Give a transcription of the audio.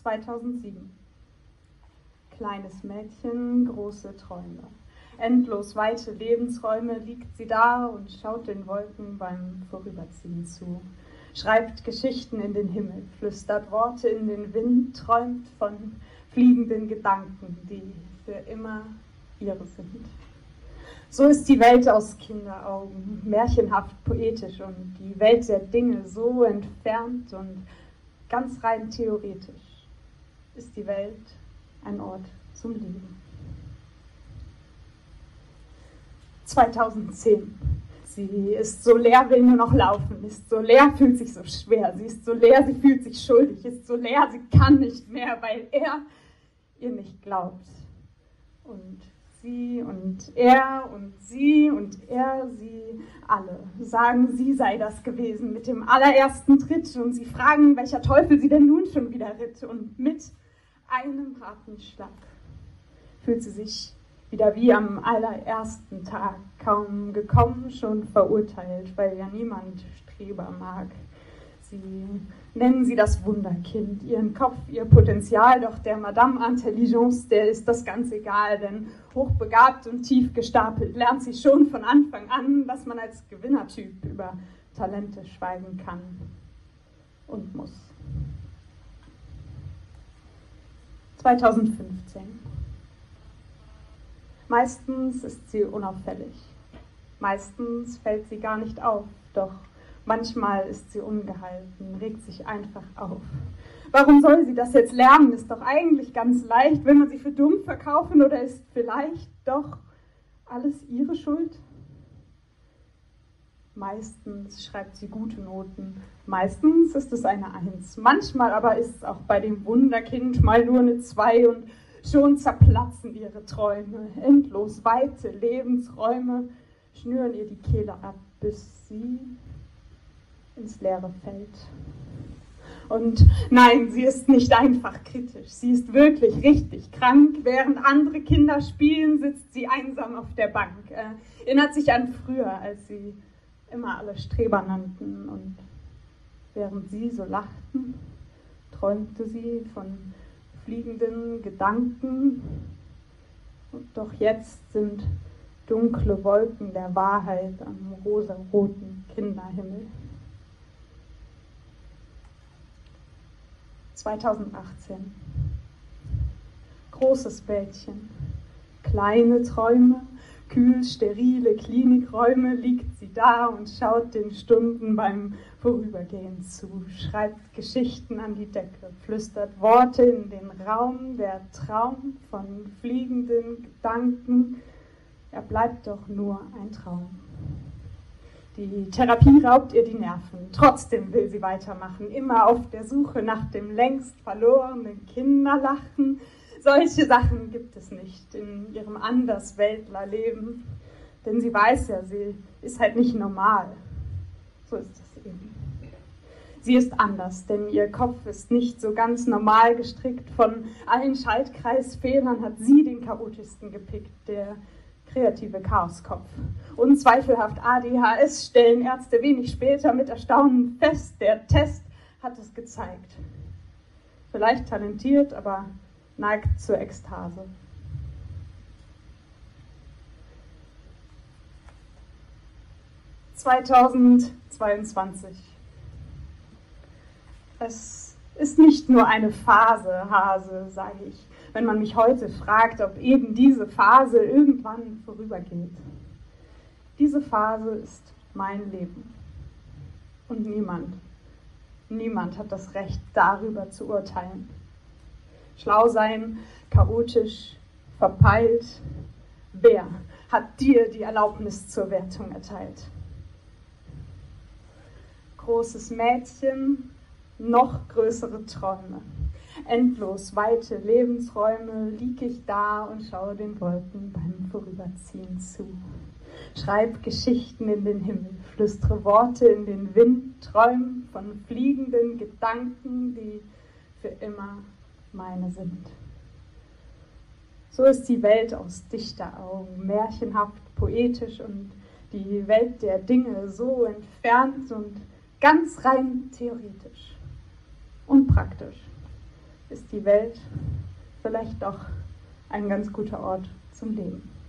2007. Kleines Mädchen, große Träume. Endlos weite Lebensräume liegt sie da und schaut den Wolken beim Vorüberziehen zu. Schreibt Geschichten in den Himmel, flüstert Worte in den Wind, träumt von fliegenden Gedanken, die für immer ihre sind. So ist die Welt aus Kinderaugen, märchenhaft poetisch und die Welt der Dinge so entfernt und ganz rein theoretisch ist die Welt ein Ort zum Leben. 2010. Sie ist so leer, will nur noch laufen, ist so leer, fühlt sich so schwer, sie ist so leer, sie fühlt sich schuldig, ist so leer, sie kann nicht mehr, weil er ihr nicht glaubt. Und sie und er und sie und er, sie alle sagen, sie sei das gewesen mit dem allerersten Tritt und sie fragen, welcher Teufel sie denn nun schon wieder ritt. Und mit einem harten Schlag fühlt sie sich wieder wie am allerersten Tag, kaum gekommen, schon verurteilt, weil ja niemand Streber mag. Nennen sie das Wunderkind, ihren Kopf, ihr Potenzial, doch der Madame Intelligence, der ist das ganz egal, denn hochbegabt und tief gestapelt lernt sie schon von Anfang an, dass man als Gewinnertyp über Talente schweigen kann und muss. 2015. Meistens ist sie unauffällig. Meistens fällt sie gar nicht auf, doch manchmal ist sie ungehalten, regt sich einfach auf. Warum soll sie das jetzt lernen? Ist doch eigentlich ganz leicht. Will man sie für dumm verkaufen oder ist vielleicht doch alles ihre Schuld? Meistens schreibt sie gute Noten. Meistens ist es eine 1. Manchmal aber ist es auch bei dem Wunderkind mal nur eine 2 und schon zerplatzen ihre Träume. Endlos weite Lebensräume schnüren ihr die Kehle ab, bis sie ins Leere fällt. Und nein, sie ist nicht einfach kritisch. Sie ist wirklich richtig krank. Während andere Kinder spielen, sitzt sie einsam auf der Bank. Erinnert sich an früher, als sie immer alle Streber nannten. Und während sie so lachten, träumte sie von fliegenden Gedanken. Und doch jetzt sind dunkle Wolken der Wahrheit am rosaroten Kinderhimmel. 2018. Großes Mädchen, kleine Träume, kühl, sterile Klinikräume, liegt sie da und schaut den Stunden beim Vorübergehen zu, schreibt Geschichten an die Decke, flüstert Worte in den Raum, der Traum von fliegenden Gedanken, er bleibt doch nur ein Traum. Die Therapie raubt ihr die Nerven, trotzdem will sie weitermachen, immer auf der Suche nach dem längst verlorenen Kinderlachen. Solche Sachen gibt es nicht in ihrem Andersweltlerleben, denn sie weiß ja, sie ist halt nicht normal. So ist es eben. Sie ist anders, denn ihr Kopf ist nicht so ganz normal gestrickt. Von allen Schaltkreisfehlern hat sie den chaotischsten gepickt, der kreative Chaoskopf. Unzweifelhaft ADHS stellen Ärzte wenig später mit Erstaunen fest. Der Test hat es gezeigt. Vielleicht talentiert, aber neigt zur Ekstase. (2022) Es ist nicht nur eine Phase, Hase, sage ich, wenn man mich heute fragt, ob eben diese Phase irgendwann vorübergeht. Diese Phase ist mein Leben. Und niemand hat das Recht, darüber zu urteilen. Schlau sein, chaotisch, verpeilt. Wer hat dir die Erlaubnis zur Wertung erteilt? Großes Mädchen, noch größere Träume. Endlos weite Lebensräume, lieg ich da und schaue den Wolken beim Vorüberziehen zu. Schreib Geschichten in den Himmel, flüstere Worte in den Wind, träum von fliegenden Gedanken, die für immer meine sind. So ist die Welt aus Dichteraugen, märchenhaft, poetisch und die Welt der Dinge so entfernt und ganz rein theoretisch und praktisch ist die Welt vielleicht doch ein ganz guter Ort zum Leben.